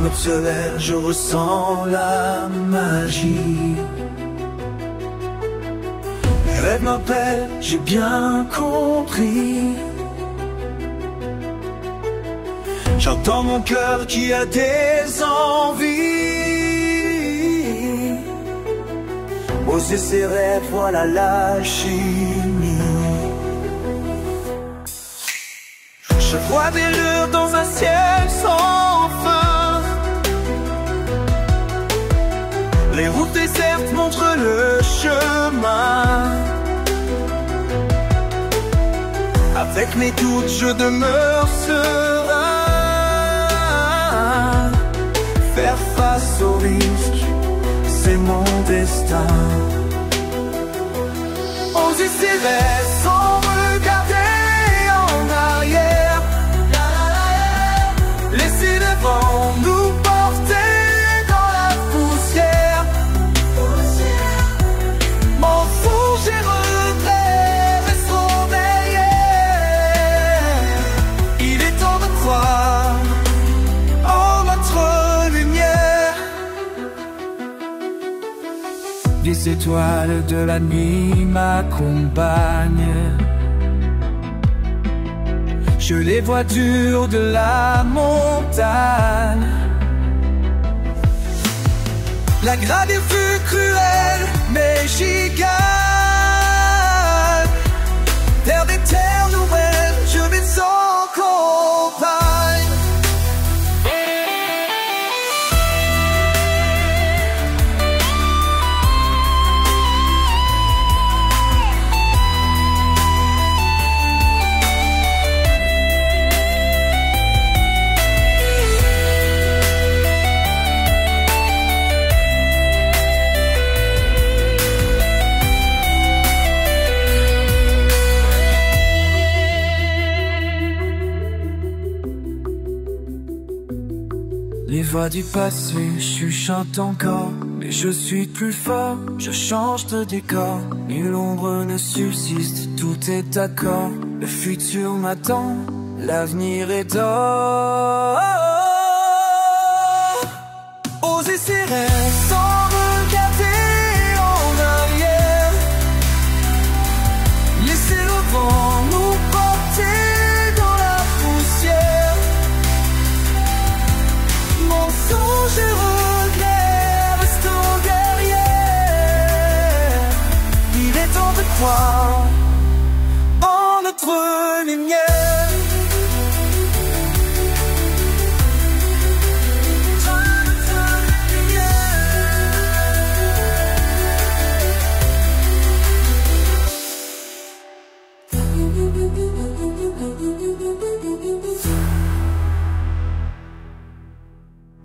observe, je ressens la magie. Mes rêves m'appellent, j'ai bien compris. J'entends mon cœur qui a des envies. Oser ses rêves, voilà la chimie. Je vois des lueurs dans un ciel sans fin. Les routes désertes montrent le chemin. Avec mes doutes, je demeure serein. Faire face au risque, c'est mon destin. Oser ses rêves sans regarder en arrière. Laisser le vent nous porter dans la poussière. Mensonges et regrets resteront derrière. Il est temps de croire en notre lumière. Les étoiles de la nuit m'accompagnent. Je les vois du haut de la montagne. La gravure fut cruelle, mais j'y gagne. Vers des terres nouvelles, je vais sans compagne. Les voix du passé chuchotent encore, mais je suis plus fort, je change de décor. Nulle ombre ne subsiste, tout est d'accord. Le futur m'attend, l'avenir est d'or. Oser ses rêves sans regarder en arrière. Laisser le vent nous porter dans la poussière. Mensonges et regrets restons derrière. Il est temps de croire en notre lumière.